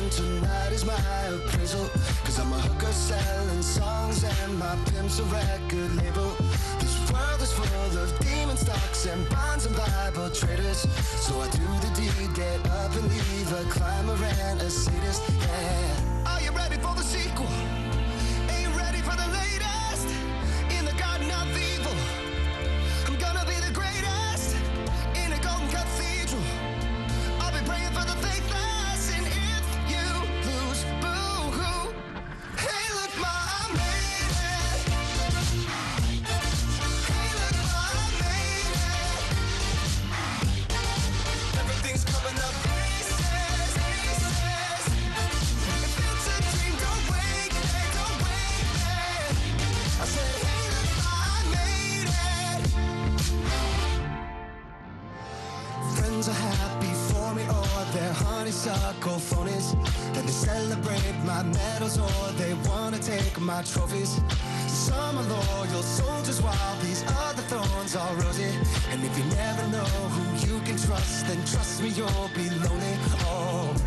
tonight is my appraisal. Cause I'm a hooker selling songs and my pimp's a record label. This world is full of demon stocks and bonds and Bible traders. So I do the deed, get up and leave a climber and a sadist, yeah. Are you ready for the sequel? Ain't ready for the latest? In the garden of evil, I'm gonna be the greatest. In a golden cathedral, I'll be praying for the faithless. And if you lose, boo-hoo. Hey, look, ma, I made it. Hey, look, ma, I made it. Everything's coming up pieces, pieces. If it's a dream, don't wake me, don't wake me. I said, hey, look, ma, I made it. Friends are happy for me, or they're honeysuckle phonies. Then they celebrate my medals, or they wanna take my trophies. Some are loyal soldiers, while these other thorns are rosy. And if you never know who you can trust, then trust me, you'll be lonely. Oh,